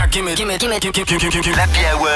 L'Happy Hour.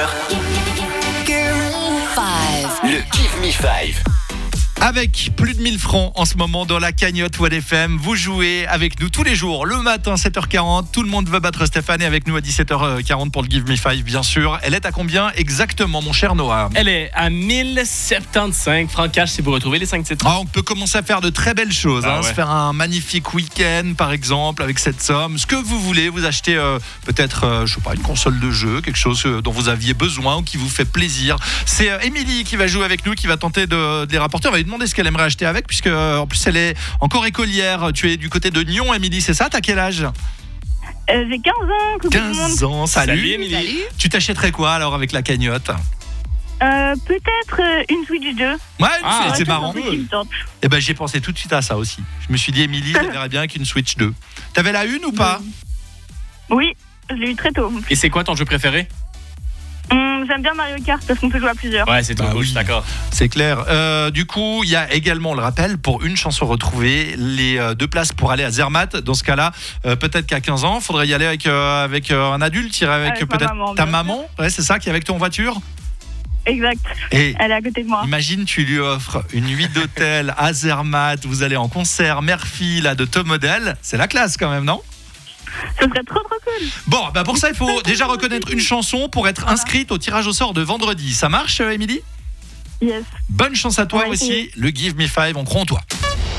Le Give Me 5. Avec plus de 1000 francs en ce moment dans la cagnotte One FM, vous jouez avec nous tous les jours, le matin 7h40, tout le monde veut battre Stéphane et avec nous à 17h40 pour le Give Me 5 bien sûr. Elle est à combien exactement mon cher Noah? Elle est à 1075 francs cash si vous retrouvez les 5 titres. On peut commencer à faire de très belles choses, se faire un magnifique week-end par exemple avec cette somme, ce que vous voulez, vous achetez peut-être je sais pas, une console de jeu, quelque chose dont vous aviez besoin ou qui vous fait plaisir. C'est Émilie qui va jouer avec nous, qui va tenter de les rapporter. On va lui demander ce qu'elle aimerait acheter avec, puisque en plus elle est encore écolière. Tu es du côté de Nyon, Émilie, c'est ça? T'as quel âge? J'ai 15 ans. 15 ans, salut Émilie. Salut. Tu t'achèterais quoi alors avec la cagnotte? Peut-être une Switch 2. Ouais, Ah, c'est marrant. Et ben j'ai pensé tout de suite à ça aussi. Je me suis dit Émilie, elle verrait bien avec une Switch 2. T'avais la une ou pas? Oui, je l'ai eu très tôt. Et c'est quoi ton jeu préféré? J'aime bien Mario Kart parce qu'on peut jouer à plusieurs. Ouais, c'est trop cool, je suis d'accord. C'est clair. Du coup, il y a également, on le rappelle, pour une chanson retrouvée, les 2 places pour aller à Zermatt. Dans ce cas-là, peut-être qu'à 15 ans, il faudrait y aller avec un adulte, irais avec peut-être ta maman. Ouais, c'est ça, qui est avec toi en voiture. Exact. Et elle est à côté de moi. Imagine, tu lui offres une nuit d'hôtel à Zermatt. Vous allez en concert mère-fille là, de Top Model. C'est la classe quand même, non? Ce serait trop cool. Bon, bah pour ça, il faut déjà reconnaître une chanson pour être inscrite au tirage au sort de vendredi. Ça marche, Émilie? Yes. Bonne chance à toi Ouais, aussi. oui. Le Give Me 5, on croit en toi.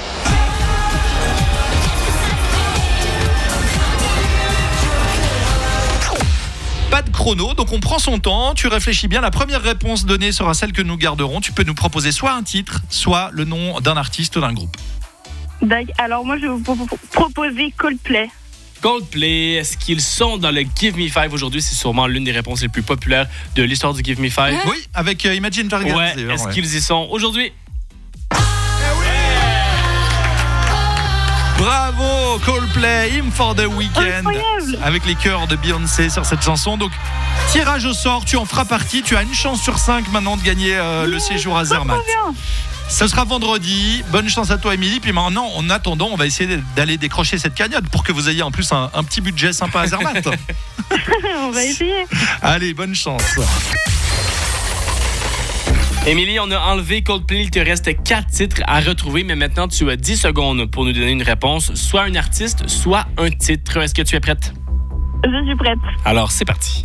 Pas de chrono, donc on prend son temps. Tu réfléchis bien. La première réponse donnée sera celle que nous garderons. Tu peux nous proposer soit un titre, soit le nom d'un artiste ou d'un groupe. D'accord. Alors moi, je vais vous proposer Coldplay. Coldplay, est-ce qu'ils sont dans le Give Me 5 aujourd'hui? C'est sûrement l'une des réponses les plus populaires de l'histoire du Give Me 5. Oui, avec Imagine Dragons. Ouais, est-ce qu'ils y sont aujourd'hui? Bravo Coldplay, Him for the Weekend. Incroyable. Avec les chœurs de Beyoncé sur cette chanson. Donc tirage au sort, tu en feras partie. Tu as une chance sur 5 maintenant de gagner le séjour à Zermatt. Trop bien. Ce sera vendredi. Bonne chance à toi Émilie. Puis maintenant, en attendant, on va essayer d'aller décrocher cette cagnotte pour que vous ayez en plus un petit budget sympa à Zermatt. On va essayer. Allez, bonne chance. Émilie, on a enlevé Coldplay. Il te reste 4 titres à retrouver, mais maintenant tu as 10 secondes pour nous donner une réponse, soit un artiste, soit un titre. Est-ce que tu es prête? Je suis prête. Alors, c'est parti.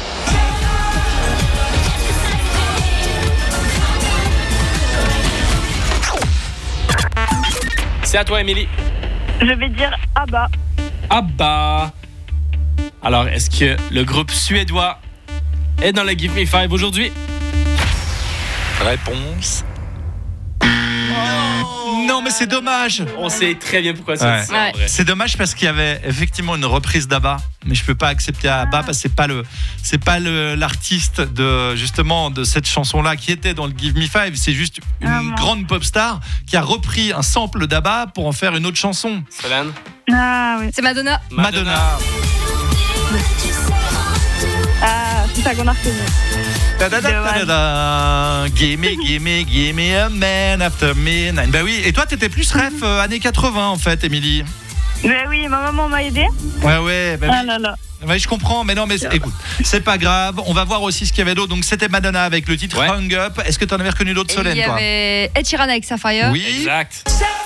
C'est à toi, Émilie. Je vais dire ABBA. ABBA. Alors, est-ce que le groupe suédois est dans le Give Me 5 aujourd'hui? Réponse. Non, mais c'est dommage. On sait très bien pourquoi c'est Ouais. ça. en vrai. C'est dommage parce qu'il y avait effectivement une reprise d'ABBA, mais je peux pas accepter ABBA parce que c'est pas l'artiste de justement de cette chanson-là qui était dans le Give Me 5. C'est juste une grande pop star qui a repris un sample d'ABBA pour en faire une autre chanson. Solène? Ah oui. C'est Madonna. Madonna. Ah, c'est ça qu'on a reconnu. Give me a man after midnight. Bah oui, et toi t'étais plus ref années 80 en fait, Émilie. Mais oui, ma maman m'a aidé. Ouais, bah Ah oui. là là. Ouais, je comprends, mais non, mais écoute, c'est pas grave. On va voir aussi ce qu'il y avait d'autre. Donc c'était Madonna avec le titre Hung Up. Est-ce que t'en avais reconnu d'autres, Solène, Il y toi? avait Ed Sheeran avec Sapphire. Oui. Exact.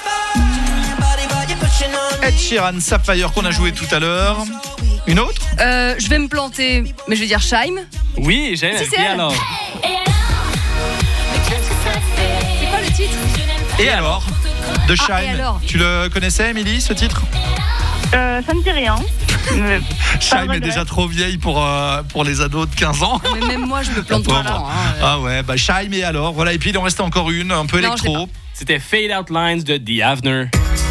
Ed Sheeran, Sapphire qu'on a joué tout à l'heure. Une autre? Je vais me planter, mais je vais dire Shime. Oui, j'ai Si, c'est elle. alors. C'est quoi le titre? Et alors de Shime. et alors Tu le connaissais, Émilie, ce titre? Ça ne dit rien. Shime est déjà trop vieille pour les ados de 15 ans. Mais même moi, je me plante tout le temps. Ah ouais, bah Shime et alors. Voilà, et puis il en restait encore une, un peu Non, je électro. C'était Fade Out Lines de The Avener.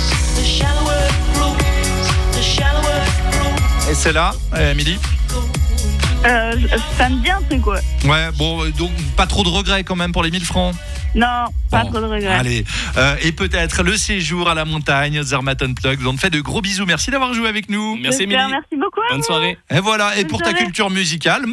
Et c'est là, Émilie? Ça me dit un truc, ouais. Ouais, bon, donc pas trop de regrets quand même pour les 1000 francs. Non, pas Bon, trop de regrets. Allez, et peut-être le séjour à la montagne, Zermatt Unplugged. On te fait de gros bisous. Merci d'avoir joué avec nous. Merci, Émilie. Merci beaucoup. Bonne soirée. Et voilà, et Bonne pour ta soirée. culture musicale.